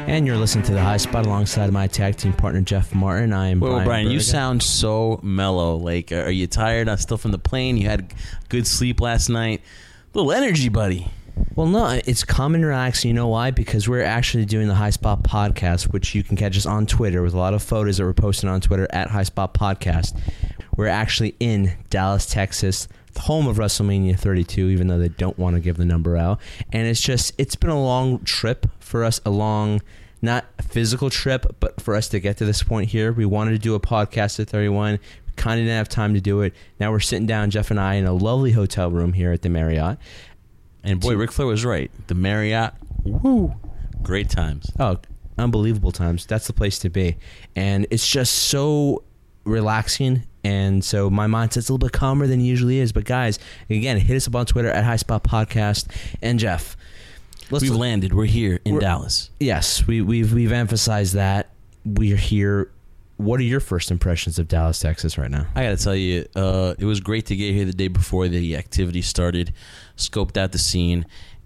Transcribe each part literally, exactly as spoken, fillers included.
And you're listening to The High Spot alongside my tag team partner, Jeff Martin. I am Well, Brian, Brian, you Berga. sound so mellow. Like, are you tired? I'm still from the plane. You had good sleep last night. Little energy, buddy. Well, no, it's calm and relaxing. You know why? Because we're actually doing the High Spot Podcast, which you can catch us on Twitter with a lot of photos that we're posting on Twitter at High Spot Podcast. We're actually in Dallas, Texas, the home of WrestleMania thirty-two, even though they don't want to give the number out. And it's just, it's been a long trip for us, a long, not a physical trip, but for us to get to this point here. We wanted to do a podcast at thirty-one. We kind of didn't have time to do it. Now we're sitting down, Jeff and I, in a lovely hotel room here at the Marriott. And boy, Ric Flair was right. The Marriott, woo, great times. Oh, unbelievable times. That's the place to be. And it's just so relaxing. And so my mindset's a little bit calmer than it usually is. But guys, again, hit us up on Twitter at High Spot Podcast. And Jeff, let's We've look- landed. We're here in We're- Dallas. Yes, we, we've we've emphasized that. We're here. What are your first impressions of Dallas, Texas right now? I got to tell you, uh, it was great to get here the day before the activity started, scoped out the scene,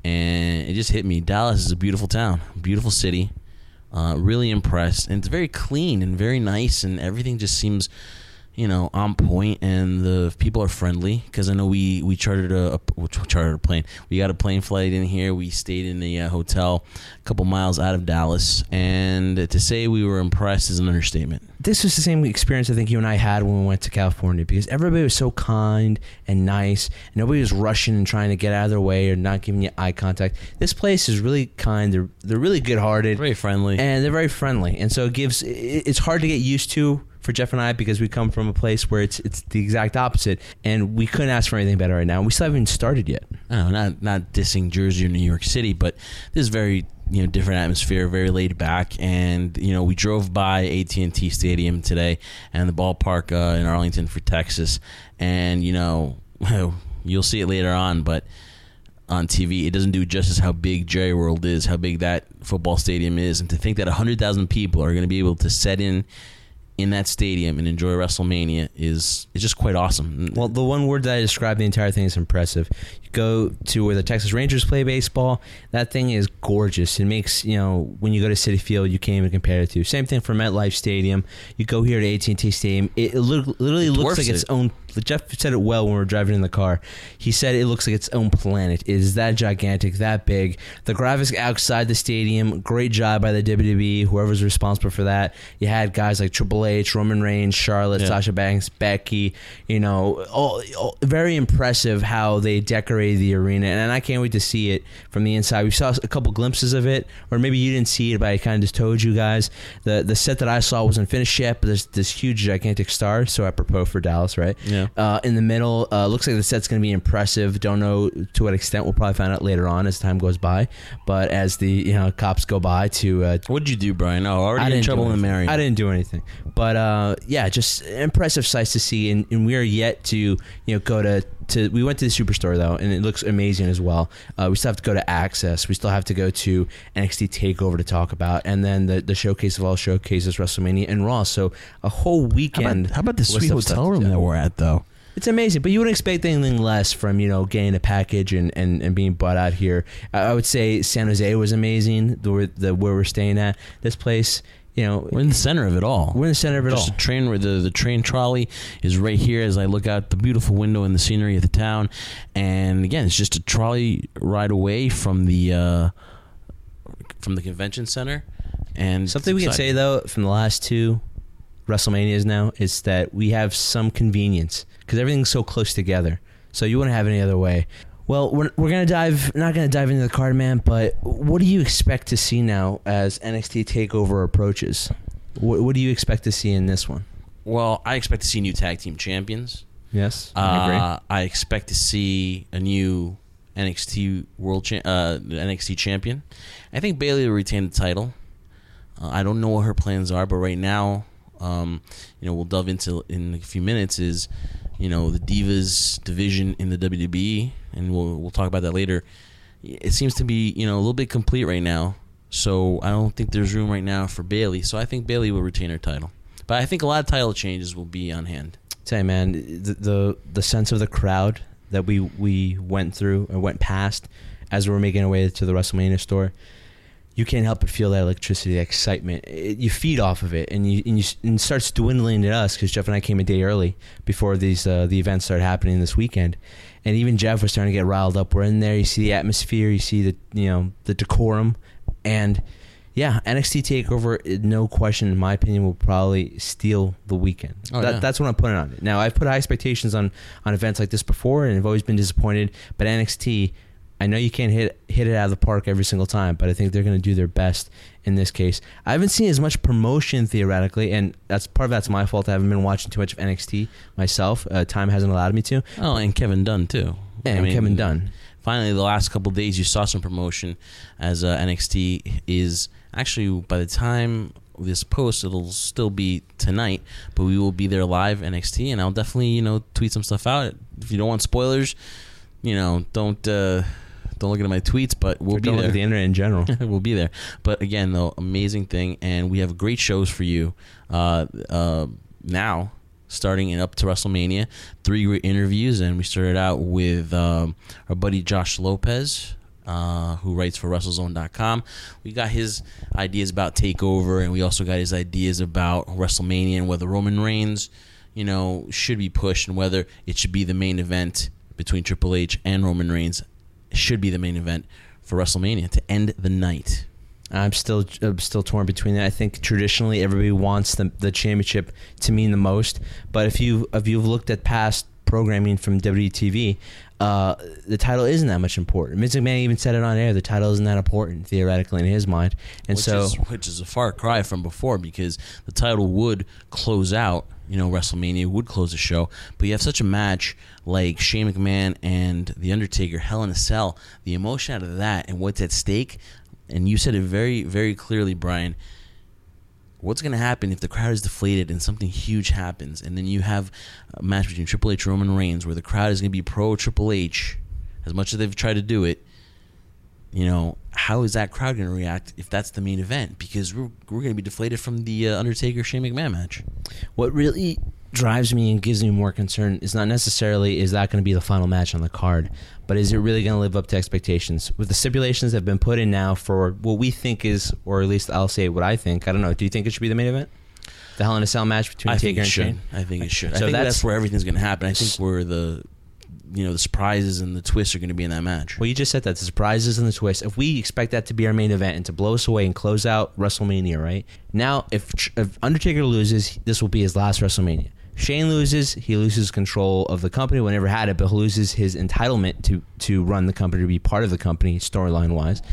and it just hit me. Dallas is a beautiful town, beautiful city, uh, really impressed. And it's very clean and very nice, and everything just seems, you know, on point, and the people are friendly. Because I know we, we chartered a, a chartered a plane. We got a plane flight in here. We stayed in the uh, hotel a couple miles out of Dallas, and to say we were impressed is an understatement. This was the same experience I think you and I had when we went to California, because everybody was so kind and nice, and nobody was rushing and trying to get out of their way or not giving you eye contact. This place is really kind. They're they're really good-hearted, Very friendly. and they're very friendly. And so it gives. it- It's hard to get used to for Jeff and I, because we come from a place where it's it's the exact opposite, and we couldn't ask for anything better right now. We still haven't even started yet. I don't know, not not dissing Jersey or New York City, but this is very, you know, different atmosphere, very laid back. And you know, we drove by A T and T Stadium today and the ballpark uh, in Arlington for Texas, and you know, you'll see it later on, but on T V, it doesn't do justice how big Jerry World is, how big that football stadium is, and to think that one hundred thousand people are going to be able to set in in that stadium and enjoy WrestleMania is is just quite awesome. Well, the one word that I describe the entire thing is impressive. You go to where the Texas Rangers play baseball, that thing is gorgeous. It makes, you know, when you go to Citi Field, you can't even compare it to. Same thing for MetLife Stadium. You go here to A T and T Stadium, it, it lit- literally It looks dwarfs like its it. own. Jeff said it well when we were driving in the car. He said it looks like its own planet. It is that gigantic, that big. The graphics outside the stadium, great job by the W W E, whoever's responsible for that. You had guys like Triple H, Roman Reigns, Charlotte, Yeah. Sasha Banks, Becky. You know, all, all, very impressive how they decorated the arena, and I can't wait to see it from the inside. We saw a couple glimpses of it, or maybe you didn't see it, but I kind of just told you guys. The the set that I saw wasn't finished yet, but there's this huge, gigantic star, so apropos for Dallas, right? Yeah. Uh, in the middle, uh, looks like the set's going to be impressive. Don't know to what extent. We'll probably find out later on as time goes by. But as the you know cops go by to uh, What'd you do, Brian? Oh, I already in didn't trouble do in the anything. Marriott. I didn't do anything, but uh, yeah, just impressive sights to see, and, and we are yet to you know go to, to. We went to the Superstore though, and it looks amazing as well. Uh, we still have to go to Access. We still have to go to N X T Takeover to talk about, and then the the showcase of all showcases, WrestleMania and Raw. So a whole How weekend. about, how about the with sweet stuff to hotel room do. that we're at, though? It's amazing, but you wouldn't expect anything less from, you know, getting a package and, and, and being brought out here. I, I would say San Jose was amazing, the, the where we're staying at. This place, you know, We're in the center of it all. we're in the center of it Just all. a train where the, the train trolley is right here as I look out the beautiful window and the scenery of the town. And again, it's just a trolley ride away from the uh, from the convention center. And Something we can exciting. say, though, from the last two WrestleManias now is that we have some convenience because everything's so close together. So you wouldn't have it any other way. Well, we're, we're going to dive, not going to dive into the card, man, but what do you expect to see now as N X T TakeOver approaches? What, what do you expect to see in this one? Well, I expect to see new tag team champions. Yes, I agree. Uh, I expect to see a new N X T World cha- uh, N X T champion. I think Bayley will retain the title. Uh, I don't know what her plans are, but right now, um, you know, we'll delve into in a few minutes. Is you know the Divas division in the W W E, and we'll we'll talk about that later. It seems to be you know a little bit complete right now, so I don't think there's room right now for Bayley. So I think Bayley will retain her title, but I think a lot of title changes will be on hand. Tell you, man, the, the the sense of the crowd that we we went through and went past as we were making our way to the WrestleMania store, you can't help but feel that electricity, that excitement. It, you feed off of it, and you and, you, and it starts dwindling at us because Jeff and I came a day early before these uh, the events started happening this weekend, and even Jeff was starting to get riled up. We're in there, you see the atmosphere, you see the you know the decorum, and yeah, N X T TakeOver, no question, in my opinion, will probably steal the weekend. Oh, that, yeah. That's what I'm putting on it. Now, I've put high expectations on on events like this before, and I've always been disappointed. But N X T, I know you can't hit hit it out of the park every single time, but I think they're going to do their best in this case. I haven't seen as much promotion theoretically, and that's part of that's my fault. I haven't been watching too much of N X T myself. Uh, time hasn't allowed me to. Oh, and Kevin Dunn too. And I mean, Kevin Dunn. Finally, the last couple of days, you saw some promotion as uh, N X T is actually, by the time this post, it'll still be tonight, but we will be there live N X T, and I'll definitely, you know, tweet some stuff out. If you don't want spoilers, you know, don't uh, don't look at my tweets, but we'll Or be don't there. look at the internet in general. We'll be there. But again, though, amazing thing, and we have great shows for you uh, uh, now. Starting and up to WrestleMania, three great interviews, and we started out with um, our buddy Josh Lopez, uh, who writes for WrestleZone dot com. We got his ideas about TakeOver, and we also got his ideas about WrestleMania and whether Roman Reigns, you know, should be pushed and whether it should be the main event between Triple H and Roman Reigns. It should be the main event for WrestleMania to end the night. I'm still I'm still torn between that. I think traditionally everybody wants the the championship to mean the most, but if you if you've looked at past programming from W W E T V, uh, the title isn't that much important. Vince McMahon even said it on air. The title isn't that important theoretically in his mind, and which so is, which is a far cry from before, because the title would close out, you know, WrestleMania would close the show, but you have such a match like Shane McMahon and The Undertaker, Hell in a Cell, the emotion out of that and what's at stake. And you said it very, very clearly, Brian. What's going to happen if the crowd is deflated and something huge happens, and then you have a match between Triple H and Roman Reigns where the crowd is going to be pro Triple H, as much as they've tried to do it? You know, how is that crowd going to react if that's the main event? Because we're, we're going to be deflated from the uh, Undertaker Shane McMahon match. What really drives me and gives me more concern is not necessarily is that going to be the final match on the card, but is it really going to live up to expectations? With the stipulations that have been put in now for what we think is, or at least I'll say what I think. I don't know. Do you think it should be the main event? The Hell in a Cell match between I Taker think it and should. Shane? I think it should. So I think that's- that's where everything's going to happen. I think where the, you know, the surprises and the twists are going to be in that match. Well, you just said that, the surprises and the twists. If we expect that to be our main event and to blow us away and close out WrestleMania, right? Now, if, if Undertaker loses, this will be his last WrestleMania. Shane loses, he loses control of the company. We never had it, but he loses his entitlement to, to run the company, to be part of the company, storyline-wise.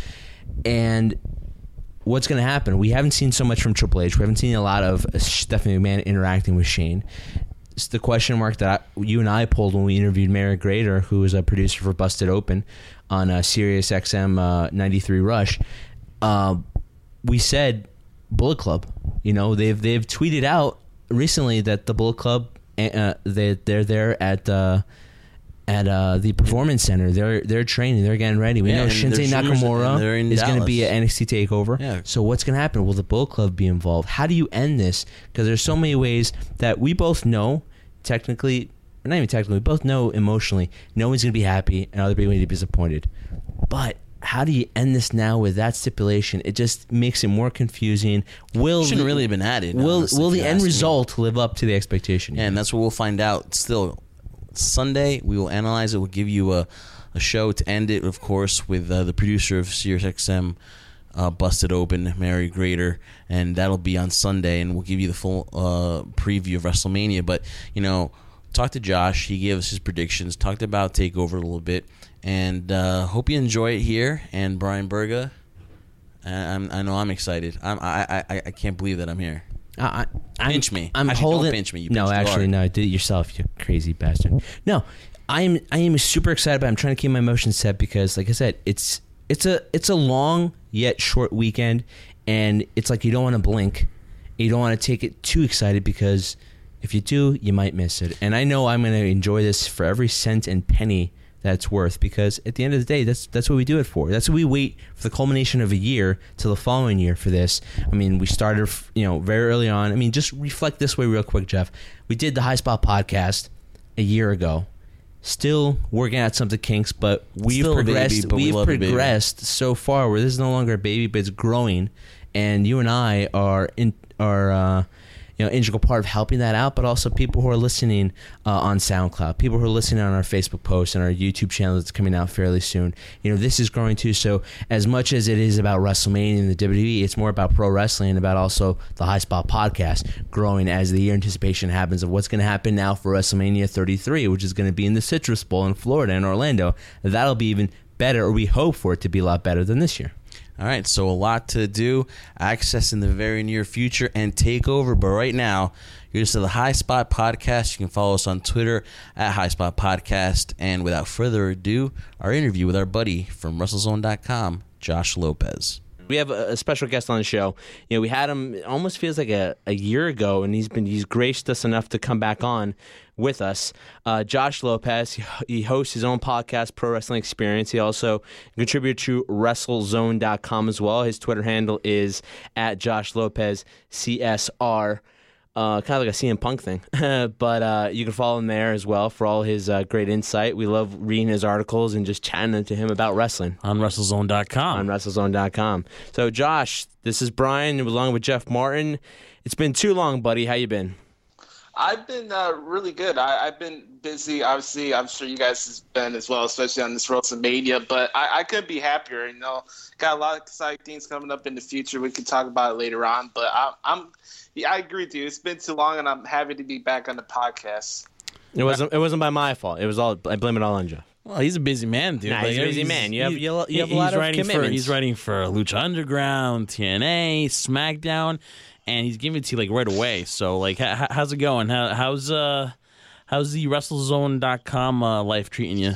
And what's going to happen? We haven't seen so much from Triple H. We haven't seen a lot of Stephanie McMahon interacting with Shane. It's the question mark that I, you and I pulled when we interviewed Mary Grader, who was a producer for Busted Open on uh, Sirius X M uh, ninety-three Rush. Uh, we said Bullet Club. You know, they've they've tweeted out recently that the Bullet Club, uh, they they're there at uh, at uh, the Performance Center. They're they're training. They're getting ready. We Yeah, know and Shinsuke there's rumors that Nakamura they're in is going to be Dallas. at N X T TakeOver. Yeah. So what's going to happen? Will the Bullet Club be involved? How do you end this? Because there's so many ways that we both know, technically, or not even technically, we both know emotionally, no one's going to be happy and other people are going to be disappointed. But how do you end this now with that stipulation? It just makes it more confusing. Will Shouldn't the, really have been added. Will honestly, will if the you end ask me. result live up to the expectation? Yeah, and that's what we'll find out still. Sunday, we will analyze it. We'll give you a, a show to end it, of course, with uh, the producer of Sirius X M, uh, Busted Open, Mary Grader, and that'll be on Sunday, and we'll give you the full uh, preview of WrestleMania. But, you know, talked to Josh. He gave us his predictions, talked about TakeOver a little bit, and uh, hope you enjoy it here. And Brian Berga, I'm, I know I'm excited. I'm, I, I I can't believe that I'm here. I, I, Pinch me. I'm Actually, don't holding. pinch me. You no, pinched too actually, hard. no. Do it yourself, you crazy bastard. No, I am. I am super excited, but I'm trying to keep my emotions set because, like I said, it's it's a it's a long yet short weekend, and it's like you don't want to blink. You don't want to take it too excited because if you do, you might miss it. And I know I'm going to enjoy this for every cent and penny that's worth, because at the end of the day, that's that's what we do it for. That's what we wait for, the culmination of a year till the following year for this. I mean, we started, you know, very early on. I mean, just reflect this way real quick, Jeff. We did the High Spot podcast a year ago, still working out some of the kinks, but we've Still a baby, progressed. but we we've love you, baby. progressed so far where this is no longer a baby, but it's growing, and you and I are in are uh, you know integral part of helping that out. But also people who are listening uh, on SoundCloud, people who are listening on our Facebook posts and our YouTube channel that's coming out fairly soon. You know, this is growing too. So as much as it is about WrestleMania and the W W E, it's more about pro wrestling and about also the High Spot podcast growing as the year anticipation happens of what's going to happen now for WrestleMania thirty-three, which is going to be in the Citrus Bowl in Florida and Orlando. That'll be even better, or we hope for it to be a lot better than this year. All right, so a lot to do, access in the very near future, and take over. But right now, you're just at the High Spot Podcast. You can follow us on Twitter at High Spot Podcast. And without further ado, our interview with our buddy from WrestleZone dot com, Josh Lopez. We have a, a special guest on the show. You know, we had him. It almost feels like a, a year ago, and he's been he's graced us enough to come back on with us. Uh, Josh Lopez. He, he hosts his own podcast, Pro Wrestling Experience. He also contributes to WrestleZone dot com as well. His Twitter handle is at Josh Lopez C S R. Uh, kind of like a C M Punk thing, but uh, you can follow him there as well for all his uh, great insight. We love reading his articles and just chatting to him about wrestling On WrestleZone dot com. on WrestleZone dot com. So, Josh, this is Brian along with Jeff Martin. It's been too long, buddy. How you been? I've been uh, really good. I, I've been busy. Obviously, I'm sure you guys have been as well, especially on this WrestleMania. But I, I couldn't be happier. You know, got a lot of exciting things coming up in the future. We can talk about it later on. But I, I'm, yeah, I agree with you. It's been too long, and I'm happy to be back on the podcast. It wasn't. It wasn't by my fault. It was all. I blame it all on Jeff. Well, he's a busy man, dude. Nah, he's a busy man. You have- you have- you have a lot he's of writing commitments. For, he's writing for Lucha Underground, T N A, SmackDown, and he's giving it to you like right away. So, like, h- how's it going? How, how's uh, how's the WrestleZone dot com uh, life treating you?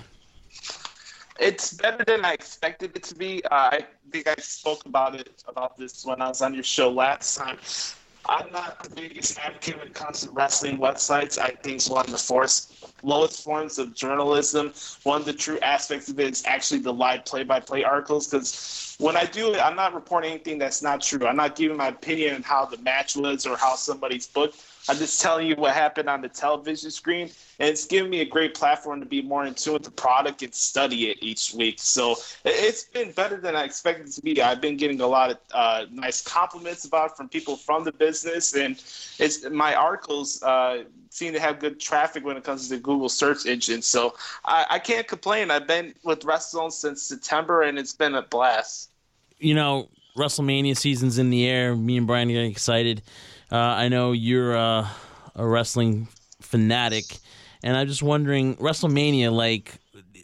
It's better than I expected it to be. Uh, I think I spoke about it about this when I was on your show last time. I'm not the biggest advocate when it comes to wrestling websites. I think it's one of the force, lowest forms of journalism. One of the true aspects of it is actually the live play-by-play articles, because when I do it, I'm not reporting anything that's not true. I'm not giving my opinion on how the match was or how somebody's booked. I'm just telling you what happened on the television screen, and it's giving me a great platform to be more in tune with the product and study it each week. So it's been better than I expected it to be. I've been getting a lot of uh, nice compliments about it from people from the business, and it's my articles uh, seem to have good traffic when it comes to the Google search engine. So I, I can't complain. I've been with WrestleZone since September, and it's been a blast. You know, WrestleMania season's in the air. Me and Brian are getting excited. Uh, I know you're uh, a wrestling fanatic, and I'm just wondering, WrestleMania, like,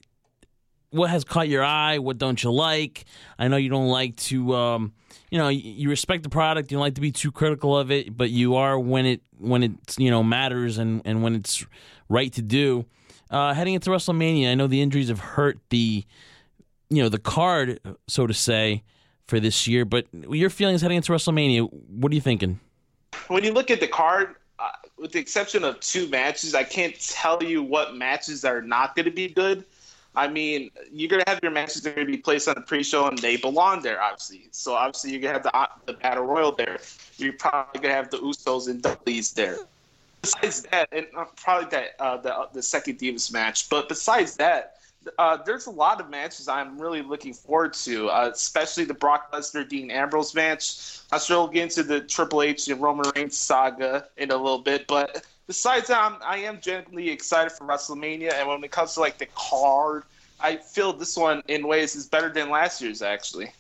what has caught your eye? What don't you like? I know you don't like to, um, you know, you respect the product. You don't like to be too critical of it, but you are when it when it you know matters and, and when it's right to do. Uh, heading into WrestleMania, I know the injuries have hurt the, you know, the card, so to say, for this year. But your feelings heading into WrestleMania, what are you thinking? When you look at the card, uh, with the exception of two matches, I can't tell you what matches are not going to be good. I mean, you're going to have your matches that are going to be placed on the pre-show, and they belong there, obviously. So, obviously, you're going to have the, the Battle Royal there. You're probably going to have the Usos and Dudleys there. Besides that, and probably that uh, the, the second Divas match. But besides that, Uh, there's a lot of matches I'm really looking forward to, uh, especially the Brock Lesnar Dean Ambrose match. I'm sure we'll get into the Triple H and Roman Reigns saga in a little bit, but besides that, I'm, I am genuinely excited for WrestleMania. And when it comes to like the card, I feel this one in ways is better than last year's actually.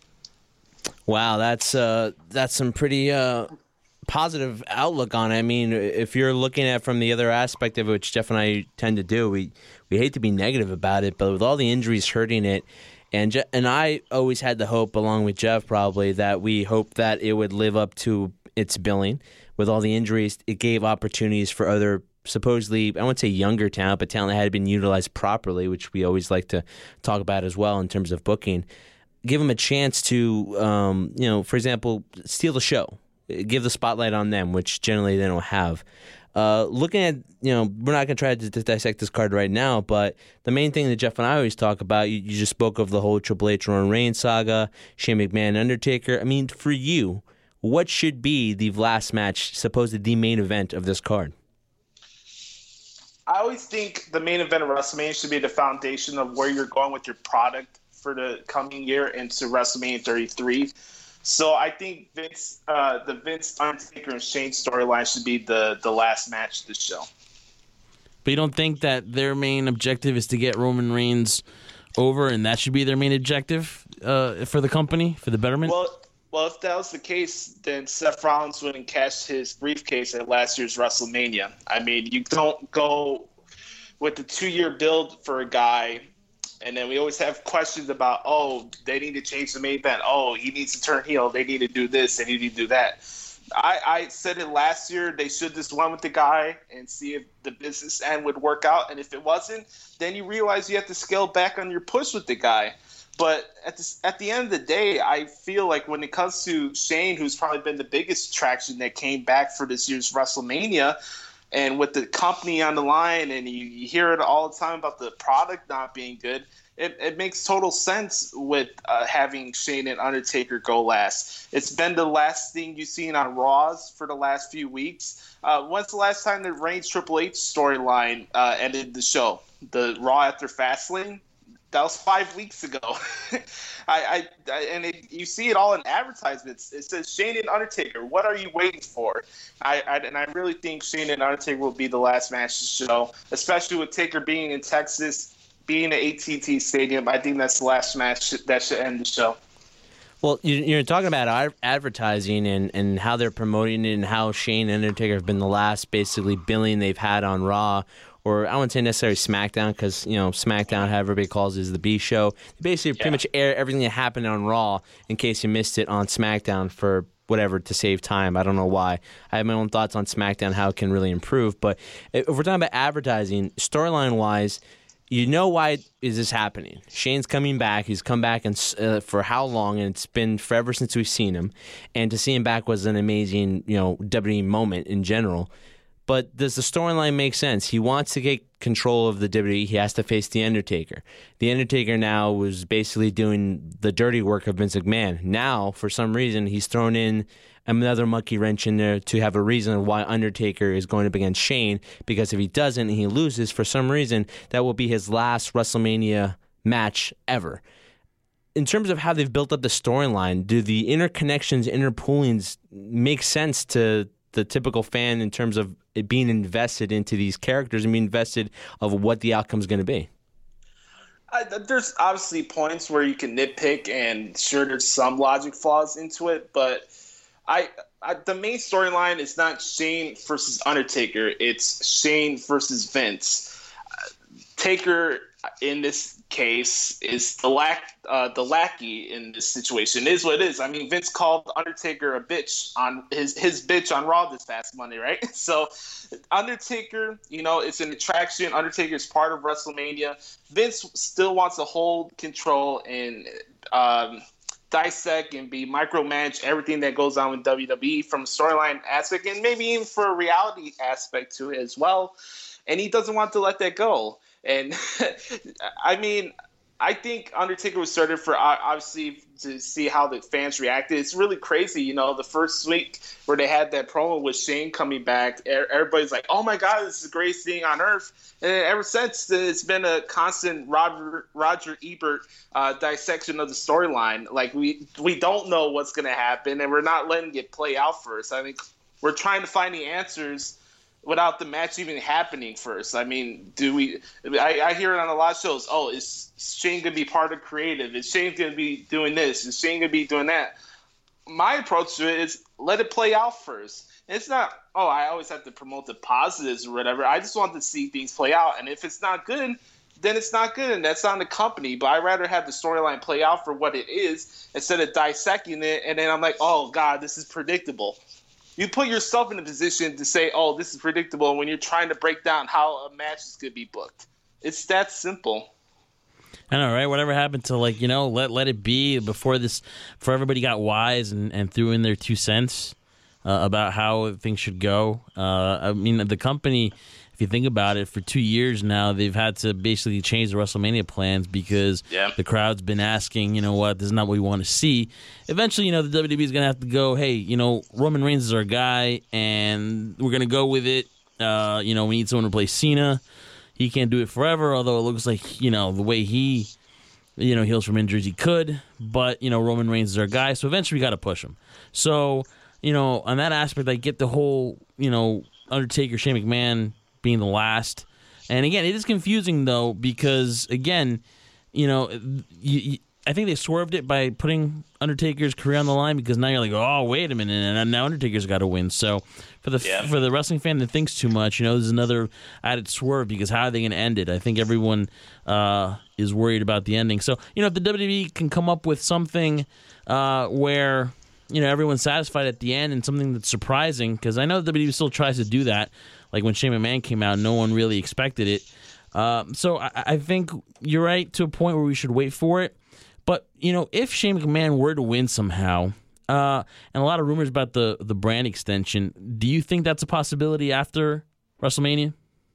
Wow, that's uh, that's some pretty uh, positive outlook on it. I mean, if you're looking at it from the other aspect of it, which Jeff and I tend to do, we we hate to be negative about it, but with all the injuries hurting it, and Je- and I always had the hope, along with Jeff probably, that we hoped that it would live up to its billing. With all the injuries, it gave opportunities for other supposedly, I won't say younger talent, but talent that had been utilized properly, which we always like to talk about as well in terms of booking. Give them a chance to, um, you know, for example, steal the show. Give the spotlight on them, which generally they don't have. Uh, looking at, you know, we're not going to try to d- dissect this card right now, but the main thing that Jeff and I always talk about, you, you just spoke of the whole Triple H Roman Reigns saga, Shane McMahon, Undertaker. I mean, for you, what should be the last match, supposedly the main event of this card? I always think the main event of WrestleMania should be the foundation of where you're going with your product for the coming year into WrestleMania thirty-three. So I think Vince, uh, the Vince, Undertaker, and Shane storyline should be the, the last match of the show. But you don't think that their main objective is to get Roman Reigns over, and that should be their main objective uh, for the company, for the betterment? Well, well, if that was the case, then Seth Rollins wouldn't cash his briefcase at last year's WrestleMania. I mean, you don't go with the two-year build for a guy. And then we always have questions about, oh, they need to change the main event. Oh, he needs to turn heel. They need to do this. They need to do that. I, I said it last year. They should just run with the guy and see if the business end would work out. And if it wasn't, then you realize you have to scale back on your push with the guy. But at the, at the end of the day, I feel like when it comes to Shane, who's probably been the biggest traction that came back for this year's WrestleMania, and with the company on the line, and you, you hear it all the time about the product not being good, it, it makes total sense with uh, having Shane and Undertaker go last. It's been the last thing you've seen on Raws for the last few weeks. Uh, when's the last time the Reigns Triple H storyline uh, ended the show? The Raw after Fastlane? That was five weeks ago. I, I, I and it, you see it all in advertisements. It says Shane and Undertaker. What are you waiting for? I, I and I really think Shane and Undertaker will be the last match of the show, especially with Taker being in Texas, being at A T and T Stadium. I think that's the last match that should end the show. Well, you're talking about advertising and, and how they're promoting it and how Shane and Undertaker have been the last basically billing they've had on Raw. Or I wouldn't say necessarily SmackDown because, you know, SmackDown, how everybody calls it, is the B show. They basically yeah. pretty much air everything that happened on Raw in case you missed it on SmackDown for whatever, to save time. I don't know why. I have my own thoughts on SmackDown, how it can really improve. But if we're talking about advertising, storyline-wise, you know why is this happening. Shane's coming back. He's come back and uh, for how long? And it's been forever since we've seen him. And to see him back was an amazing, you know, W W E moment in general. But does the storyline make sense? He wants to get control of the W W E. He has to face The Undertaker. The Undertaker now was basically doing the dirty work of Vince McMahon. Now, for some reason, he's thrown in another monkey wrench in there to have a reason why Undertaker is going up against Shane. Because if he doesn't and he loses, for some reason, that will be his last WrestleMania match ever. In terms of how they've built up the storyline, do the interconnections, interpoolings make sense to the typical fan in terms of it being invested into these characters and being invested of what the outcome is going to be? Uh, there's obviously points where you can nitpick, and sure, there's some logic flaws into it, but I, I the main storyline is not Shane versus Undertaker. It's Shane versus Vince. Uh, Taker, in this case, is the lack uh, the lackey in this situation. It is what it is. I mean, Vince called Undertaker a bitch on his his bitch on Raw this past Monday, right? So, Undertaker, you know, it's an attraction. Undertaker is part of WrestleMania. Vince still wants to hold control and um, dissect and be micromanage everything that goes on with W W E from a storyline aspect and maybe even for a reality aspect to it as well. And he doesn't want to let that go. And I mean, I think Undertaker was started for obviously to see how the fans reacted. It's really crazy, you know. The first week where they had that promo with Shane coming back, everybody's like, "Oh my God, this is the greatest thing on earth!" And ever since, it's been a constant Roger Roger Ebert uh, dissection of the storyline. Like we we don't know what's going to happen, and we're not letting it play out first. I mean, we're trying to find the answers without the match even happening first. I mean, do we I, I hear it on a lot of shows, oh, is Shane going to be part of creative? Is Shane going to be doing this? Is Shane going to be doing that? My approach to it is let it play out first. It's not, oh, I always have to promote the positives or whatever. I just want to see things play out. And if it's not good, then it's not good. And that's on the company. But I'd rather have the storyline play out for what it is instead of dissecting it. And then I'm like, oh, God, this is predictable. You put yourself in a position to say, oh, this is predictable when you're trying to break down how a match is going to be booked. It's that simple. I know, right? Whatever happened to, like, you know, let let it be before this, before everybody got wise and, and threw in their two cents uh, about how things should go. Uh, I mean, the company, if you think about it, for two years now, they've had to basically change the WrestleMania plans because yeah. the crowd's been asking, you know what, this is not what we want to see. Eventually, you know, the W W E is going to have to go, hey, you know, Roman Reigns is our guy, and we're going to go with it. Uh, you know, we need someone to replace Cena. He can't do it forever, although it looks like, you know, the way he, you know, heals from injuries, he could. But, you know, Roman Reigns is our guy, so eventually we got to push him. So, you know, on that aspect, I get the whole, you know, Undertaker, Shane McMahon being the last. And again, it is confusing, though, because, again, you know, you, you, I think they swerved it by putting Undertaker's career on the line, because now you're like, oh, wait a minute, and now Undertaker's got to win. So for the yeah. for the wrestling fan that thinks too much, you know, there's another added swerve, because how are they going to end it? I think everyone uh, is worried about the ending. So, you know, if the W W E can come up with something uh, where, you know, everyone's satisfied at the end and something that's surprising, because I know the W W E still tries to do that. Like when Shane McMahon came out, no one really expected it. Um, so I, I think you're right to a point where we should wait for it. But, you know, if Shane McMahon were to win somehow, uh, and a lot of rumors about the, the brand extension, do you think that's a possibility after WrestleMania?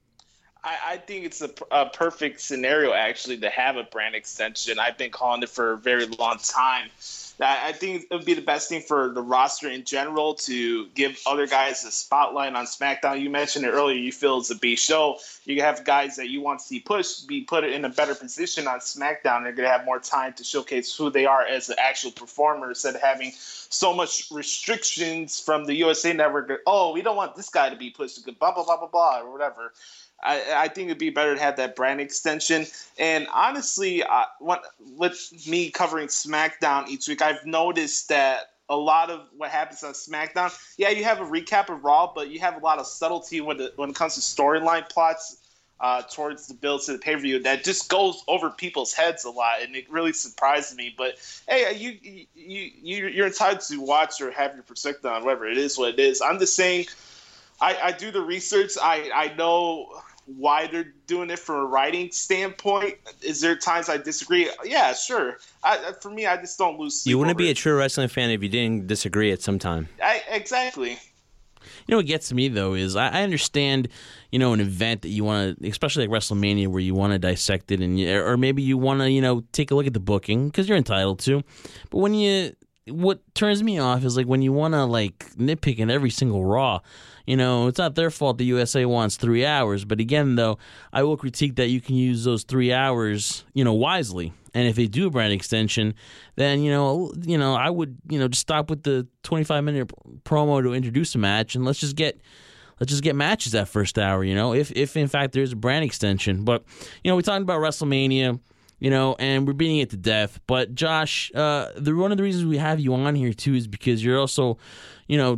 I, I think it's a, a perfect scenario, actually, to have a brand extension. I've been calling it for a very long time. I think it would be the best thing for the roster in general to give other guys a spotlight on SmackDown. You mentioned it earlier. You feel it's a big show. You have guys that you want to see pushed be put in a better position on SmackDown. They're going to have more time to showcase who they are as an actual performer, instead of having so much restrictions from the U S A Network. Oh, we don't want this guy to be pushed, blah, blah, blah, blah, blah, or whatever. I, I think it'd be better to have that brand extension. And honestly, uh, what, with me covering SmackDown each week, I've noticed that a lot of what happens on SmackDown, yeah, you have a recap of Raw, but you have a lot of subtlety when it, when it comes to storyline plots uh, towards the build to the pay-per-view that just goes over people's heads a lot, and it really surprised me. But hey, you, you, you, you're entitled to watch or have your perspective on whatever it is, what it is. I'm just saying, I, I do the research. I, I know why they're doing it from a writing standpoint. Is there times I disagree? Yeah, sure. I, for me, I just don't lose sleep. You wouldn't be it. a true wrestling fan if you didn't disagree at some time. I, exactly. You know what gets to me, though, is I, I understand, you know, an event that you want to, especially like WrestleMania, where you want to dissect it, and you, or maybe you want to, you know, take a look at the booking, because you're entitled to. But when you, what turns me off is like when you want to like nitpick in every single Raw. You know, it's not their fault the U S A wants three hours. But again, though, I will critique that you can use those three hours, you know, wisely. And if they do a brand extension, then, you know, you know, I would, you know, just stop with the twenty-five minute promo to introduce a match, and let's just get let's just get matches that first hour, you know, if, if in fact there's a brand extension. But, you know, we talked about WrestleMania, you know, and we're beating it to death. But, Josh, uh, the one of the reasons we have you on here, too, is because you're also, you know,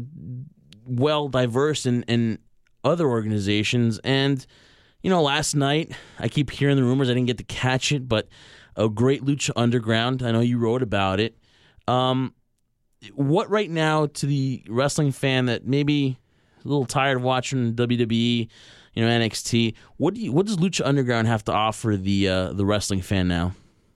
well diverse in, in other organizations. And, you know, last night, I keep hearing the rumors, I didn't get to catch it, but a great Lucha Underground, I know you wrote about it. Um, what right now, to the wrestling fan that maybe a little tired of watching W W E, you know, N X T, what do you, what does Lucha Underground have to offer the uh, the wrestling fan now?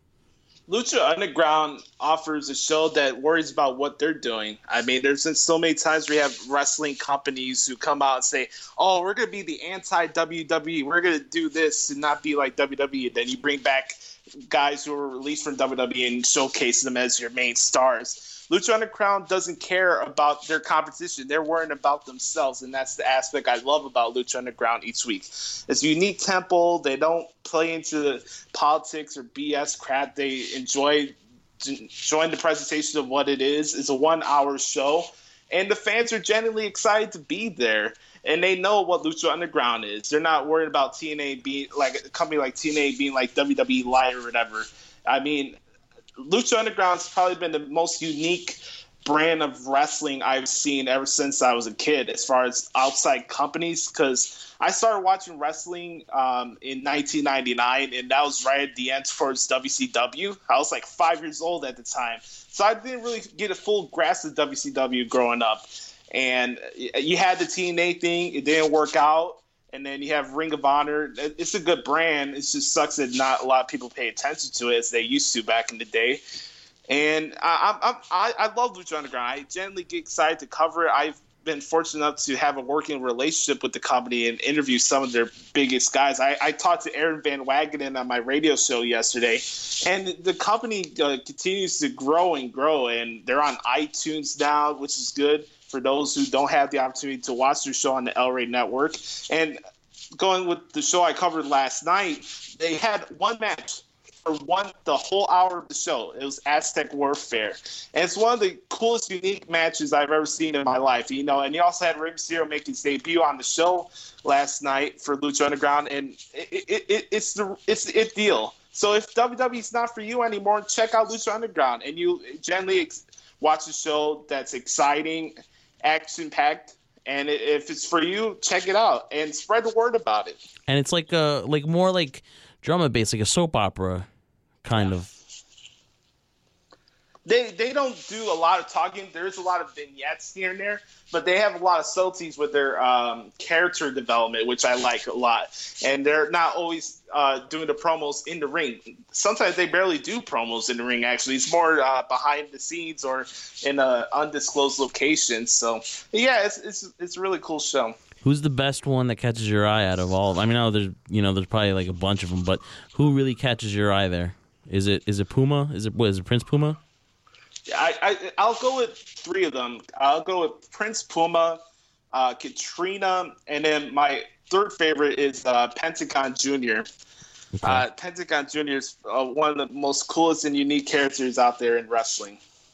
Lucha Underground offers a show that worries about what they're doing. I mean, there's been so many times we have wrestling companies who come out and say, oh, we're going to be the anti-W W E. We're going to do this and not be like W W E. Then you bring back guys who were released from W W E and showcase them as your main stars. Lucha Underground doesn't care about their competition. They're worrying about themselves, and that's the aspect I love about Lucha Underground each week. It's a unique temple. They don't play into politics or B S crap. They enjoy enjoying the presentation of what it is. It's a one-hour show, and the fans are genuinely excited to be there. And they know what Lucha Underground is. They're not worried about T N A being like a company like T N A being like W W E Live or whatever. I mean, Lucha Underground's probably been the most unique brand of wrestling I've seen ever since I was a kid, as far as outside companies, because I started watching wrestling um, in nineteen ninety-nine, and that was right at the end towards W C W. I was like five years old at the time, so I didn't really get a full grasp of W C W growing up. And you had the T N A thing, it didn't work out. And then you have Ring of Honor. It's a good brand. It just sucks that not a lot of people pay attention to it as they used to back in the day. And I, I, I, I love Lucha Underground. I genuinely get excited to cover it. I've been fortunate enough to have a working relationship with the company and interview some of their biggest guys. I, I talked to Aaron Van Wagenen on my radio show yesterday, and the company uh, continues to grow and grow. And they're on iTunes now, which is good. for those who don't have the opportunity to watch the show on the El Rey Network. And going with the show I covered last night, they had one match for one the whole hour of the show. It was Aztec Warfare, and it's one of the coolest, unique matches I've ever seen in my life. You know, and you also had Rey Mysterio make his debut on the show last night for Lucha Underground, and it, it, it, it's the it's the it deal. So if W W E is not for you anymore, check out Lucha Underground, and you generally ex- watch a show that's exciting, action-packed. And if it's for you, check it out and spread the word about it. And it's like a like more like drama based, like a soap opera kind yeah. of. They they don't do a lot of talking. There's a lot of vignettes here and there, but they have a lot of subtleties with their um, character development, which I like a lot. And they're not always uh, doing the promos in the ring. Sometimes they barely do promos in the ring, actually. It's more uh, behind the scenes or in an undisclosed location. So, yeah, it's, it's, it's a really cool show. Who's the best one that catches your eye out of all of them? I mean, I know there's, you know, there's probably like a bunch of them, but who really catches your eye there? Is it is it Puma? Is it what is it Prince Puma? I, I I'll go with three of them. I'll go with Prince Puma, uh, Katrina, and then my third favorite is uh, Pentagon Junior Okay. Uh, Pentagon Junior is uh, one of the most coolest and unique characters out there in wrestling.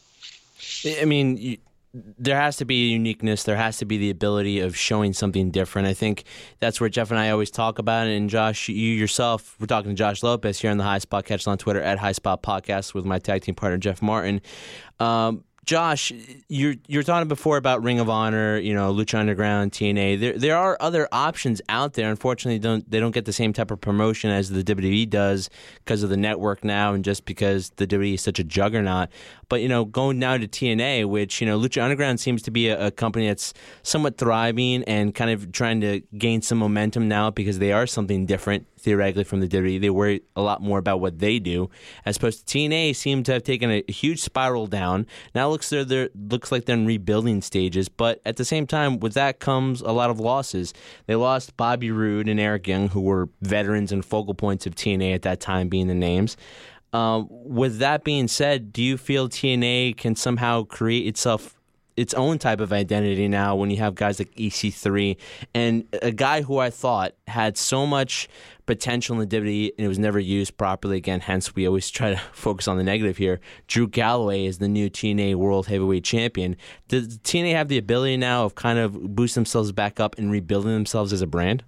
I mean, you, there has to be a uniqueness. There has to be the ability of showing something different. I think that's where Jeff and I always talk about it. And Josh, you yourself, we're talking to Josh Lopez here on the High Spot. Catch us on Twitter at High Spot Podcast with my tag team partner, Jeff Martin. Um, Josh, you're you're talking before about Ring of Honor, you know, Lucha Underground, T N A. There there are other options out there. Unfortunately, don't they don't get the same type of promotion as the W W E does because of the network now, and just because the W W E is such a juggernaut. But you know, going now to T N A, which you know, Lucha Underground seems to be a, a company that's somewhat thriving and kind of trying to gain some momentum now because they are something different theoretically from the W W E. They worry a lot more about what they do, as opposed to T N A seem to have taken a huge spiral down. Now it looks they're, they're looks like they're in rebuilding stages, but at the same time, with that comes a lot of losses. They lost Bobby Roode and Eric Young, who were veterans and focal points of T N A at that time, being the names. Um, with that being said, do you feel T N A can somehow create itself its own type of identity now when you have guys like E C three and a guy who I thought had so much potential in the W W E and it was never used properly? Again, hence we always try to focus on the negative here. Drew Galloway is the new T N A World Heavyweight Champion. Does T N A have the ability now of kind of boost themselves back up and rebuilding themselves as a brand?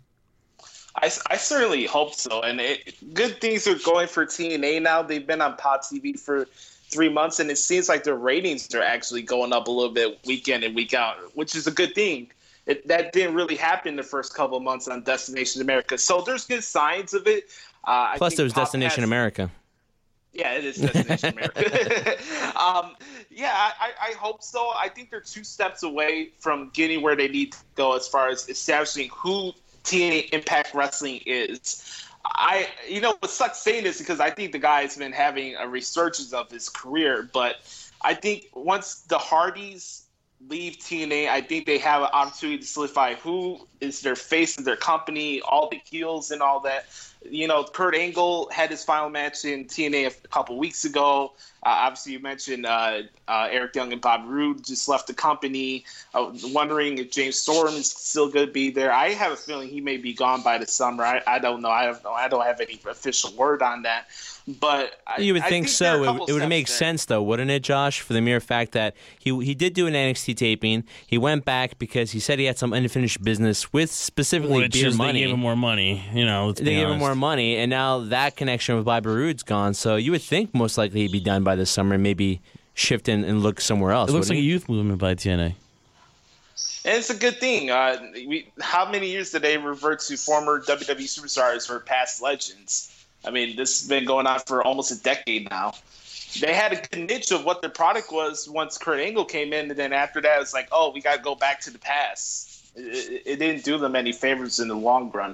I, I certainly hope so. And it, good things are going for T N A now. They've been on Pod T V for three months, and it seems like their ratings are actually going up a little bit week in and week out, which is a good thing. It, that didn't really happen the first couple of months on Destination America. So there's good signs of it. Uh, Plus, there was Pop Destination has, America. Yeah, it is Destination America. um, yeah, I, I hope so. I think they're two steps away from getting where they need to go as far as establishing who T N A Impact Wrestling is. I, you know, what sucks saying this because I think the guy's been having a resurgence of his career, but I think once the Hardys leave T N A, I think they have an opportunity to solidify who is their face of their company, all the heels and all that. You know, Kurt Angle had his final match in T N A a couple weeks ago. Uh, obviously, you mentioned uh, uh, Eric Young and Bobby Roode just left the company. I was wondering if James Storm is still going to be there. I have a feeling he may be gone by the summer. I, I don't know. I don't know. I don't have any official word on that. But I, you would I think, think so. It, it would make there. sense, though, wouldn't it, Josh? For the mere fact that he he did do an N X T taping. He went back because he said he had some unfinished business with specifically Which beer is money. They gave him more money, you know. Let's They be gave honest. him more money, and now that connection with Bobby Roode's gone. So you would think most likely he'd be done by the summer, and maybe shift in and look somewhere else. It looks like wouldn't a he? youth movement by T N A. And it's a good thing. Uh, we, how many years did they revert to former W W E superstars for past legends? I mean, this has been going on for almost a decade now. They had a good niche of what their product was once Kurt Angle came in, and then after that, it's like, oh, we got to go back to the past. It, it, it didn't do them any favors in the long run.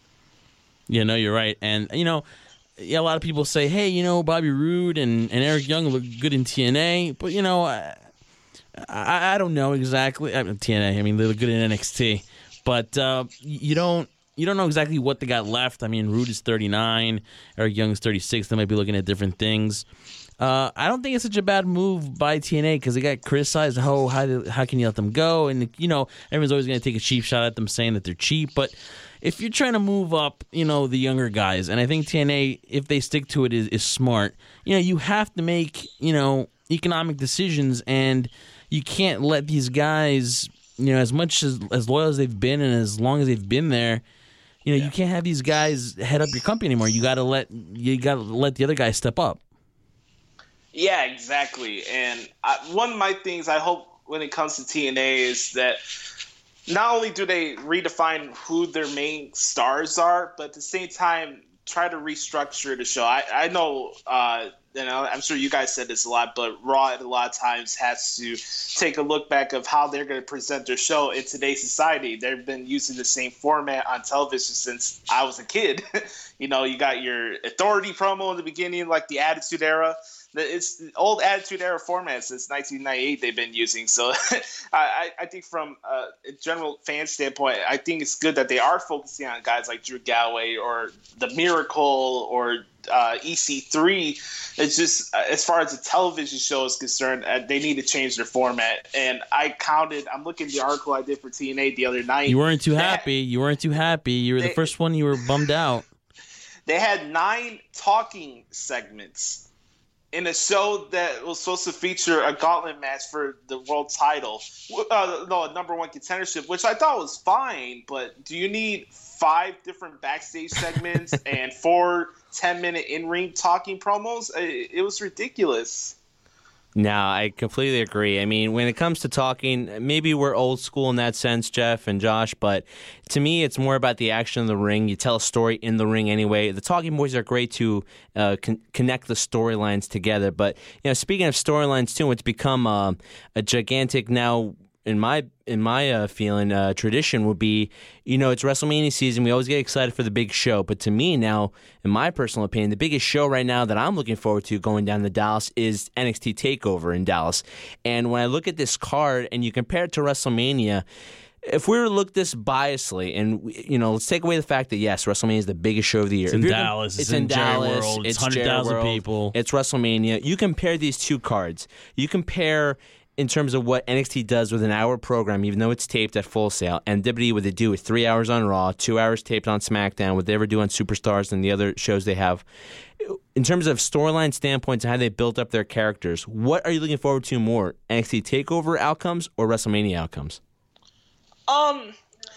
Yeah, no, you're right. And, you know, yeah, a lot of people say, hey, you know, Bobby Roode and, and Eric Young look good in T N A. But, you know, I, I, I don't know exactly. I mean, T N A, I mean, they look good in N X T. But uh, you don't you don't know exactly what they got left. I mean, Roode is thirty-nine. Eric Young is thirty-six. They might be looking at different things. Uh, I don't think it's such a bad move by T N A because they got criticized. How how do, how can you let them go? And you know everyone's always going to take a cheap shot at them, saying that they're cheap. But if you're trying to move up, you know the younger guys, and I think T N A, if they stick to it, is, is smart. You know you have to make you know economic decisions, and you can't let these guys, you know, as much as as loyal as they've been and as long as they've been there. You know yeah. you can't have these guys head up your company anymore. You got to let you got to let the other guys step up. Yeah, exactly. And I, one of my things I hope when it comes to T N A is that not only do they redefine who their main stars are, but at the same time try to restructure the show. I, I know, uh, you know, I'm sure you guys said this a lot, but Raw a lot of times has to take a look back of how they're going to present their show in today's society. They've been using the same format on television since I was a kid. You know, you got your authority promo in the beginning, like the Attitude Era. It's the old Attitude Era format since nineteen ninety-eight they've been using. So I, I think from a general fan standpoint, I think it's good that they are focusing on guys like Drew Galloway or The Miracle or uh, E C three. It's just as far as the television show is concerned, uh, they need to change their format. And I counted, I'm looking at the article I did for T N A the other night. You weren't too happy. You weren't too happy. You were they, the first one. You were bummed out. They had nine talking segments in a show that was supposed to feature a gauntlet match for the world title, uh, no, a number one contendership, which I thought was fine. But do you need five different backstage segments and four ten-minute in-ring talking promos? It, it was ridiculous. No, I completely agree. I mean, when it comes to talking, maybe we're old school in that sense, Jeff and Josh, but to me, it's more about the action in the ring. You tell a story in the ring anyway. The Talking Boys are great to uh, con- connect the storylines together. But, you know, speaking of storylines, too, it's become uh, a gigantic now, in my in my uh, feeling, uh, tradition would be, you know, it's WrestleMania season. We always get excited for the big show. But to me now, in my personal opinion, the biggest show right now that I'm looking forward to going down to Dallas is N X T TakeOver in Dallas. And when I look at this card and you compare it to WrestleMania, if we were to look this biasly, and you know, let's take away the fact that yes, WrestleMania is the biggest show of the year. It's in Dallas. It's, it's in, in Dallas. Jerry World. It's, it's one hundred thousand people. It's WrestleMania. You compare these two cards. You compare in terms of what N X T does with an hour program, even though it's taped at Full Sail, and W W E, what they do with three hours on Raw, two hours taped on SmackDown, what they ever do on Superstars and the other shows they have. In terms of storyline standpoints and how they built up their characters, what are you looking forward to more, N X T TakeOver outcomes or WrestleMania outcomes? Um,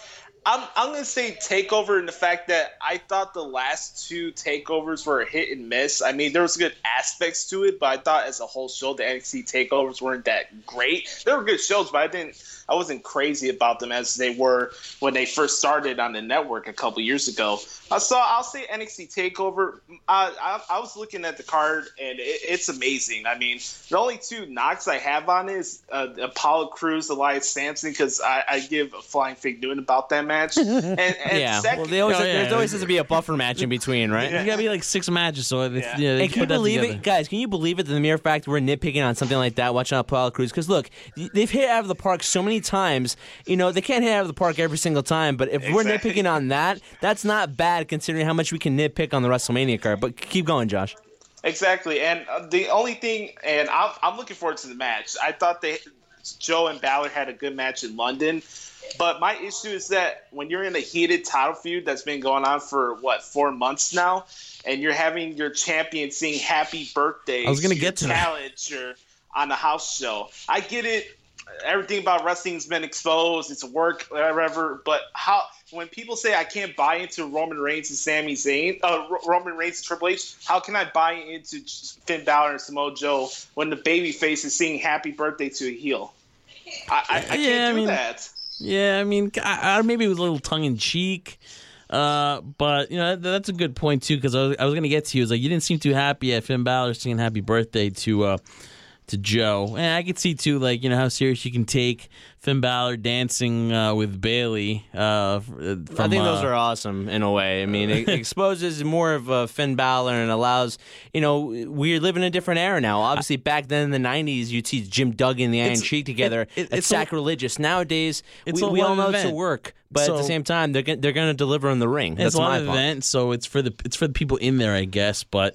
I'm I'm gonna say TakeOver in the fact that I thought the last two takeovers were a hit and miss. I mean, there was good aspects to it, but I thought as a whole show the N X T takeovers weren't that great. They were good shows, but I didn't. I wasn't crazy about them as they were when they first started on the network a couple years ago. Uh, so I'll say N X T TakeOver. Uh, I, I was looking at the card, and it, it's amazing. I mean, the only two knocks I have on it is uh, Apollo Crews, Elias Sampson, because I, I give a flying fig Newton about that match. And, and yeah, second, well, they always, oh, yeah. there's always has to be a buffer match in between, right? There's got to be like six matches, so they, Yeah. you know, they And can you put that believe together. it, guys? Can you believe it? The mere fact we're nitpicking on something like that, watching Apollo Crews, because look, they've hit out of the park so many times. You know, they can't hit out of the park every single time. But if we're Exactly. nitpicking on that, that's not bad considering how much we can nitpick on the WrestleMania card. But keep going, Josh. Exactly, and uh, the only thing, and I'm, I'm looking forward to the match. I thought they, Joe and Balor had a good match in London, but my issue is that when you're in a heated title feud that's been going on for what four months now, and you're having your champion sing "Happy Birthday" I was gonna get to that. challenger on the house show. I get it. Everything about wrestling's been exposed. It's work, whatever. But how when people say I can't buy into Roman Reigns and Sami Zayn, uh, Roman Reigns and Triple H, how can I buy into Finn Balor and Samoa Joe when the babyface is singing "Happy Birthday" to a heel? I, I, I can't Yeah, I do mean, that. Yeah, I mean, I, I, maybe it was a little tongue in cheek, uh, but you know that, that's a good point too. Because I was, I was going to get to you. Is like you didn't seem too happy at Finn Balor singing "Happy Birthday" to uh, to Joe, and I could see too, like you know how serious you can take Finn Balor dancing uh, with Bailey. Uh, from, I think those uh, are awesome in a way. I mean, it exposes more of uh, Finn Balor and allows, you know, we live in a different era now. Obviously, back then in the nineties, you'd see Jim Duggan and the Iron It's- Sheik together. it- it- It's it's a- sacrilegious. Nowadays, It's we, a we all live know it's a event. work, but at the So- same time, they're go- they're going to deliver in the ring. It's That's a my live point. event, so it's for the it's for the people in there, I guess. But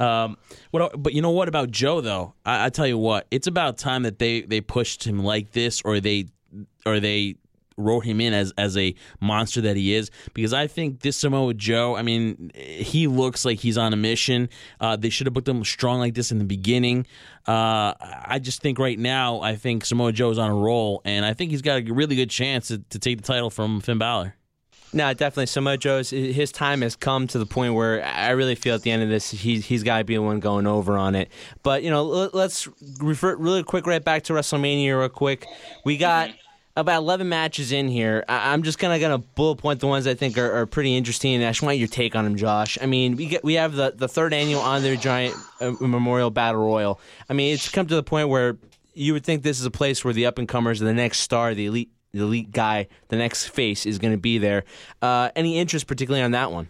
Um, what? But you know what about Joe though? I, I tell you what, it's about time that they, they pushed him like this, or they or they wrote him in as as a monster that he is. Because I think this Samoa Joe, I mean, he looks like he's on a mission. Uh, they should have booked him strong like this in the beginning. Uh, I just think right now, I think Samoa Joe is on a roll, and I think he's got a really good chance to, to take the title from Finn Balor. No, definitely. Samoa Joe's his time has come to the point where I really feel at the end of this, he's he's got to be the one going over on it. But you know, let's refer really quick right back to WrestleMania real quick. We got about eleven matches in here. I'm just kind of gonna bullet point the ones I think are, are pretty interesting, and I just want your take on them, Josh. I mean, we get we have the, the third annual Andre the Giant uh, Memorial Battle Royal. I mean, it's come to the point where you would think this is a place where the up and comers, the next star, the elite. The elite guy, the next face, is going to be there. Uh, any interest particularly on that one?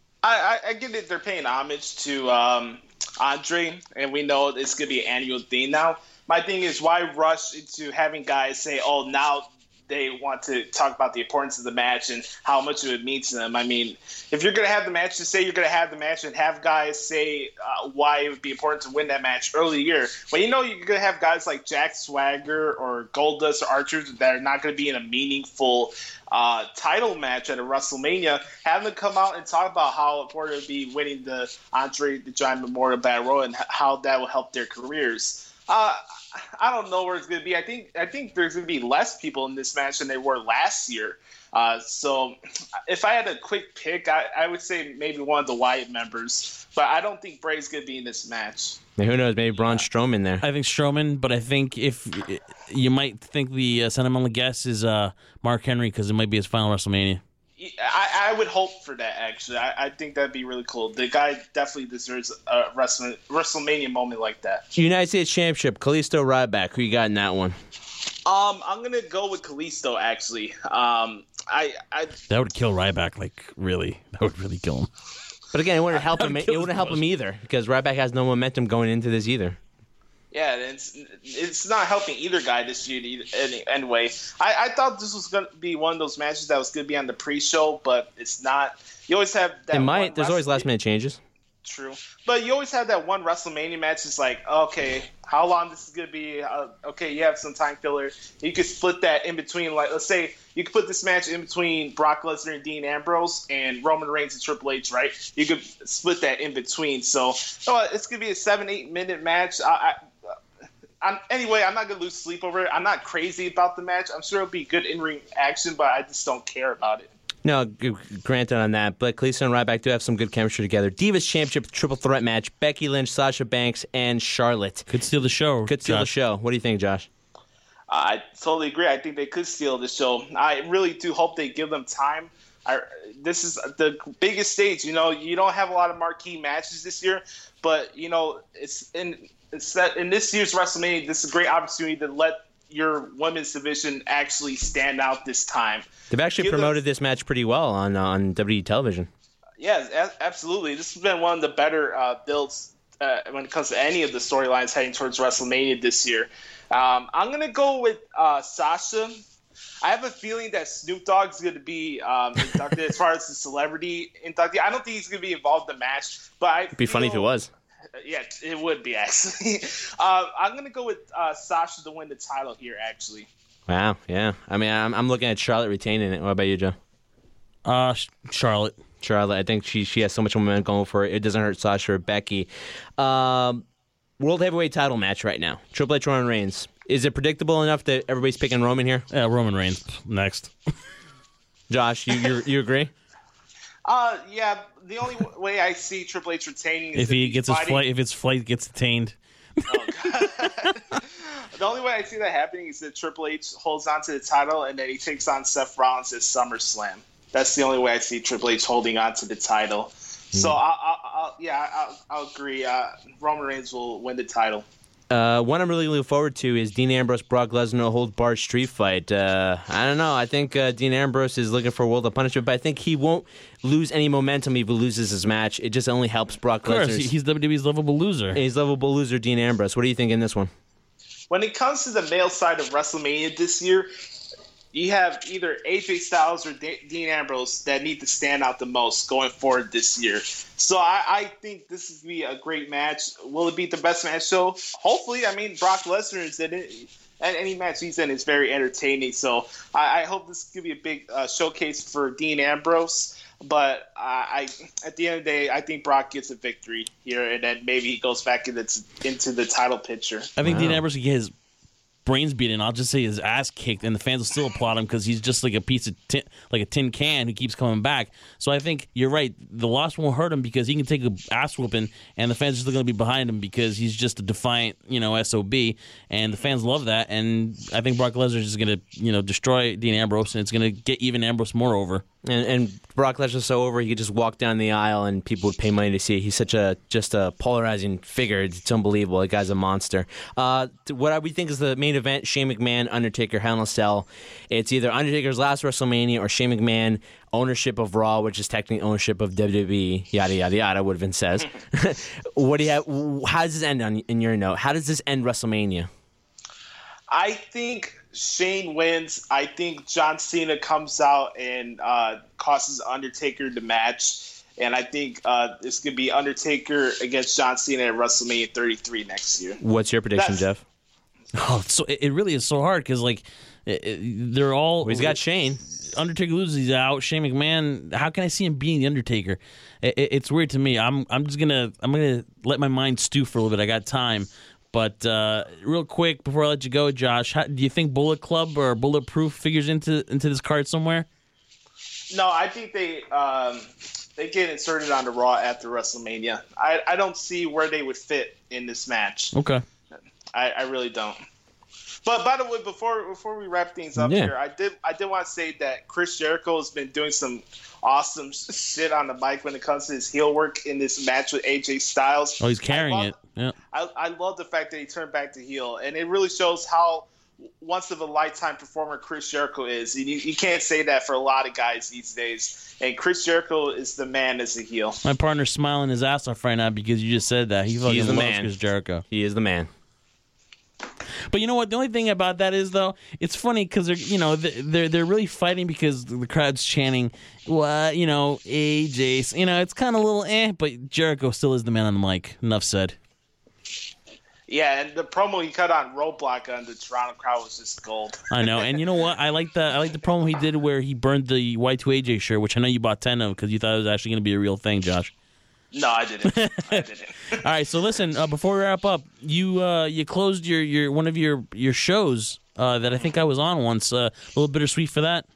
I, I, I get it. They're paying homage to um, Andre, and we know it's going to be an annual thing now. My thing is, why rush into having guys say, oh, now they want to talk about the importance of the match and how much it would mean to them? I mean, if you're going to have the match, just say you're going to have the match and have guys say uh, why it would be important to win that match early in the year. But you know you're going to have guys like Jack Swagger or Goldust or Archer that are not going to be in a meaningful uh, title match at a WrestleMania. Have them come out and talk about how important it would be winning the Andre the Giant Memorial Battle Royal and how that will help their careers. Uh, I don't know where it's going to be. I think I think there's going to be less people in this match than there were last year. Uh, so if I had a quick pick, I, I would say maybe one of the Wyatt members. But I don't think Bray's going to be in this match. I mean, who knows? Maybe Braun Strowman there. I think Strowman, but I think if you might think the uh, sentimental guess is uh, Mark Henry because it might be his final WrestleMania. I, I would hope for that, actually. I, I think that'd be really cool. The guy definitely deserves a Wrestle, WrestleMania moment like that. United States Championship, Kalisto Ryback. Who you got in that one? Um, I'm going to go with Kalisto, actually. Um, I, I That would kill Ryback, like, really. That would really kill him. But again, it wouldn't help him. It wouldn't help him either because Ryback has no momentum going into this either. Yeah, it's it's not helping either guy this year any, anyway. I, I thought this was going to be one of those matches that was going to be on the pre-show, but it's not. You always have that. It might. There's always last-minute changes. True. But you always have that one WrestleMania match. It's like, okay, how long this is going to be? Uh, okay, you have some time filler. You could split that in between. Like, let's say you could put this match in between Brock Lesnar and Dean Ambrose and Roman Reigns and Triple H, right? You could split that in between. So oh, it's going to be a seven, eight-minute match. I, I I'm, anyway, I'm not going to lose sleep over it. I'm not crazy about the match. I'm sure it'll be good in-ring action, but I just don't care about it. No, granted on that. But Kalisto and Ryback do have some good chemistry together. Divas Championship triple threat match. Becky Lynch, Sasha Banks, and Charlotte. Could steal the show. Could steal Josh. the show. What do you think, Josh? I totally agree. I think they could steal the show. I really do hope they give them time. I, this is the biggest stage. You know, you don't have a lot of marquee matches this year, but, you know, it's in – It's that in this year's WrestleMania, this is a great opportunity to let your women's division actually stand out this time. They've actually Give promoted them, this match pretty well on uh, on W W E television. Yes, a- absolutely. This has been one of the better uh, builds uh, when it comes to any of the storylines heading towards WrestleMania this year. Um, I'm going to go with uh, Sasha. I have a feeling that Snoop Dogg is going to be um, inducted as far as the celebrity inductee. I don't think he's going to be involved in the match. But I It'd be feel, funny if it was. Yeah, it would be, actually. uh, I'm going to go with uh, Sasha to win the title here, actually. Wow, yeah. I mean, I'm, I'm looking at Charlotte retaining it. What about you, Joe? Uh, Charlotte. Charlotte. I think she she has so much momentum going for it. It doesn't hurt Sasha or Becky. Um, World Heavyweight title match right now. Triple H, Roman Reigns. Is it predictable enough that everybody's picking Roman here? Yeah, Roman Reigns. Next. Josh, you you, you agree? Uh, yeah. The only way I see Triple H retaining is if he gets fighting. his flight, if his flight gets detained. Oh, God. The only way I see that happening is that Triple H holds on to the title and then he takes on Seth Rollins at SummerSlam. That's the only way I see Triple H holding on to the title. Mm. So, I'll, I'll, I'll, yeah, I'll, I'll agree. Uh, Roman Reigns will win the title. Uh, one I'm really looking forward to is Dean Ambrose, Brock Lesnar, hold bar street fight. Uh, I don't know. I think uh, Dean Ambrose is looking for a world of punishment, but I think he won't lose any momentum if he loses his match. It just only helps Brock Lesnar. Of course, he's W W E's lovable loser. He's lovable loser, Dean Ambrose. What do you think in this one? When it comes to the male side of WrestleMania this year, you have either A J Styles or D- Dean Ambrose that need to stand out the most going forward this year. So I, I think this is going to be a great match. Will it be the best match show? Hopefully. I mean, Brock Lesnar is in it. And any match he's in is very entertaining. So I, I hope this could be a big uh, showcase for Dean Ambrose. But I, I, at the end of the day, I think Brock gets a victory here, and then maybe he goes back into, into the title picture. I think Wow. Dean Ambrose can get his brains beaten. I'll just say his ass kicked, and the fans will still applaud him because he's just like a piece of tin, like a tin can who keeps coming back. So I think you're right. The loss won't hurt him because he can take a ass whooping, and the fans are still going to be behind him because he's just a defiant, you know, S O B, and the fans love that. And I think Brock Lesnar is going to, you know, destroy Dean Ambrose, and it's going to get even Ambrose more over. And, and Brock Lesnar's so over, he could just walk down the aisle and people would pay money to see it. He's such a just a polarizing figure. It's unbelievable. The guy's a monster. Uh, what we think is the main event: Shane McMahon, Undertaker, Hell in a Cell. It's either Undertaker's last WrestleMania or Shane McMahon ownership of Raw, which is technically ownership of W W E. Yada yada yada. What Vince says. What do you have? How does this end on in your note? How does this end WrestleMania? I think Shane wins. I think John Cena comes out and uh, causes Undertaker the match. And I think uh, it's going to be Undertaker against John Cena at WrestleMania thirty-three next year. What's your prediction, That's- Jeff? Oh, so it it really is so hard because like it, it- they're all. Well, he's got Shane. Undertaker loses, he's out. Shane McMahon, how can I see him being the Undertaker? It, it, it's weird to me. I'm I'm just gonna I'm gonna let my mind stew for a little bit. I got time, but uh, real quick before I let you go, Josh, how, do you think Bullet Club or Bulletproof figures into into this card somewhere? No, I think they um, they get inserted onto Raw after WrestleMania. I, I don't see where they would fit in this match. Okay. I, I really don't. But by the way, before before we wrap things up Yeah. here, I did I did want to say that Chris Jericho has been doing some awesome shit on the mic when it comes to his heel work in this match with A J Styles. Oh, he's carrying I it. love, Yeah. I, I love the fact that he turned back to heel, and it really shows how once of a lifetime performer Chris Jericho is. You, you can't say that for a lot of guys these days. And Chris Jericho is the man as a heel. My partner's smiling his ass off right now because you just said that. He fucking the loves man. Chris Jericho. He is the man. But you know what? The only thing about that is, though, it's funny because they're, you know, they're they're really fighting because the crowd's chanting, "What, you know, A J." You know, it's kind of a little eh, but Jericho still is the man on the mic. Enough said. Yeah, and the promo he cut on Roadblock on the Toronto crowd was just gold. I know, and you know what? I like the I like the promo he did where he burned the Y two A J shirt, which I know you bought ten of because you thought it was actually going to be a real thing, Josh. No, I didn't. I didn't. All right, so listen, uh, before we wrap up, you uh, you closed your, your one of your your shows uh, that I think I was on once. Uh, a little bittersweet for that.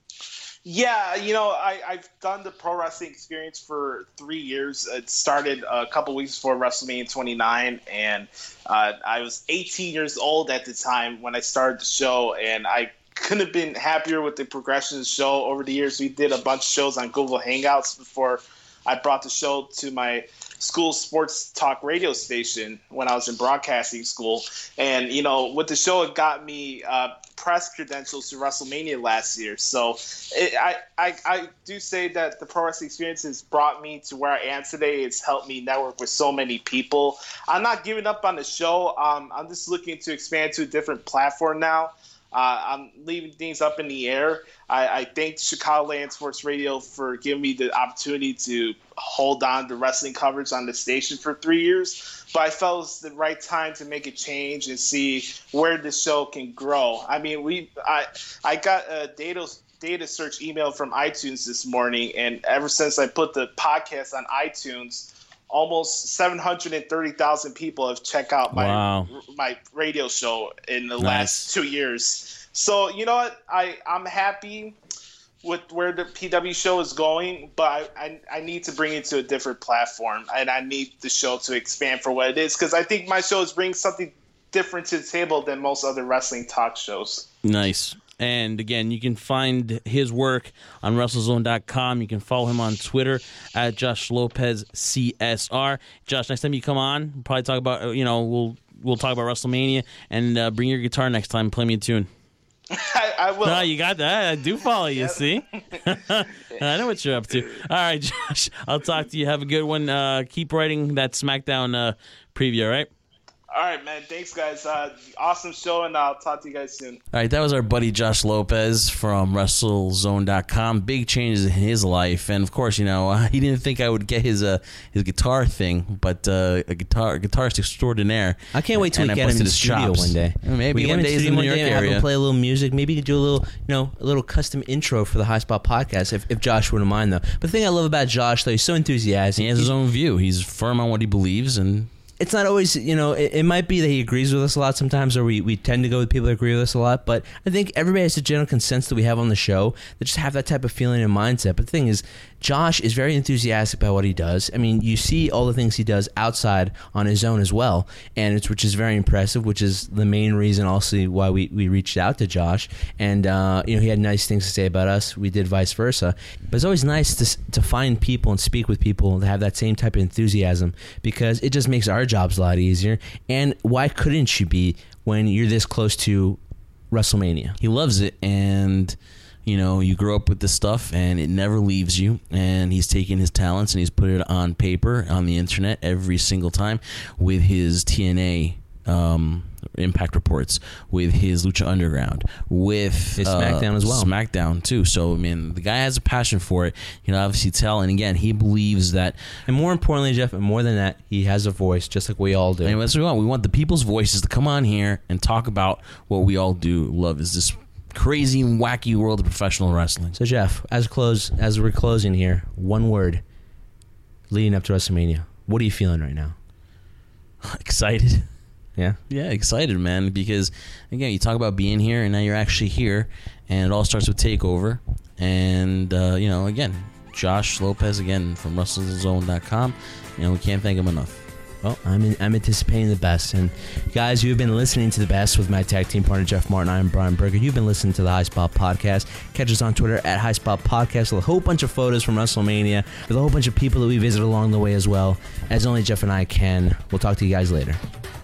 Yeah, you know, I, I've done the pro wrestling experience for three years. It started a couple weeks before WrestleMania twenty-nine, and uh, I was eighteen years old at the time when I started the show, and I couldn't have been happier with the progression of the show. Over the years, we did a bunch of shows on Google Hangouts before I brought the show to my school sports talk radio station when I was in broadcasting school. And, you know, with the show, it got me uh, press credentials to WrestleMania last year. So it, I, I, I do say that the pro wrestling experience has brought me to where I am today. It's helped me network with so many people. I'm not giving up on the show. Um, I'm just looking to expand to a different platform now. Uh, I'm leaving things up in the air. I, I thank Chicagoland Sports Radio for giving me the opportunity to hold on to wrestling coverage on the station for three years. But I felt it was the right time to make a change and see where the show can grow. I mean, we I I got a data data search email from iTunes this morning, and ever since I put the podcast on iTunes, almost seven hundred thirty thousand people have checked out my Wow. my radio show in the Nice. last two years. So, you know what? I, I'm happy with where the P W show is going, but I, I, I need to bring it to a different platform, and I need the show to expand for what it is, because I think my show is bringing something different to the table than most other wrestling talk shows. Nice. And again, you can find his work on WrestleZone dot com. You can follow him on Twitter at Josh Lopez C S R. Josh, next time you come on, we'll probably talk about, uh, you know, we'll we'll talk about WrestleMania, and uh, bring your guitar next time and play me a tune. I, I will. No, you got that. I do follow you, see? I know what you're up to. All right, Josh, I'll talk to you. Have a good one. Uh, keep writing that SmackDown uh, preview, all right? All right, man. Thanks, guys. Uh, awesome show, and I'll talk to you guys soon. All right, that was our buddy Josh Lopez from WrestleZone dot com. Big changes in his life, and of course, you know, he didn't think I would get his uh, his guitar thing, but uh, a guitar guitarist extraordinaire. I can't wait till and we I get him in busted the his studio chops. one day. Maybe we get one him day in the he's in studio the one New day York and have area. him play a little music. Maybe he could do a little, you know, a little custom intro for the High Spot podcast, if, if Josh wouldn't mind, though. But the thing I love about Josh, though, he's so enthusiastic. He has his own view. He's firm on what he believes, and It's not always, you know, it, it might be that he agrees with us a lot sometimes, or we, we tend to go with people that agree with us a lot, but I think everybody has a general consensus that we have on the show that just have that type of feeling and mindset. But the thing is, Josh is very enthusiastic about what he does. I mean, you see all the things he does outside on his own as well, and it's which is very impressive, which is the main reason also why we, we reached out to Josh. And, uh, you know, he had nice things to say about us. We did vice versa. But it's always nice to, to find people and speak with people that have that same type of enthusiasm, because it just makes our jobs a lot easier. And why couldn't you be when you're this close to WrestleMania? he loves it, and you know, you grow up with this stuff and it never leaves you, and he's taken his talents and he's put it on paper on the internet every single time with his T N A um, Impact reports, with his Lucha Underground, with His uh, SmackDown as well. SmackDown too. So I mean, the guy has a passion for it. You know, obviously tell, and again, he believes that. And more importantly, Jeff, and more than that, he has a voice, just like we all do. And that's what we want. We want the people's voices to come on here and talk about what we all do love, is this crazy and wacky world of professional wrestling. So, Jeff, as close as we're closing here, one word leading up to WrestleMania. What are you feeling right now? Excited. Yeah? Yeah, excited, man, because, again, you talk about being here, and now you're actually here, and it all starts with TakeOver. And, uh, you know, again, Josh Lopez, again, from WrestleZone dot com. You know, we can't thank him enough. Well, I'm in, I'm anticipating the best. And, guys, you've been listening to the best with my tag team partner, Jeff Martin. I'm Brian Berger. You've been listening to the High Spot Podcast. Catch us on Twitter at High Spot Podcast with a whole bunch of photos from WrestleMania, with a whole bunch of people that we visit along the way as well, as only Jeff and I can. We'll talk to you guys later.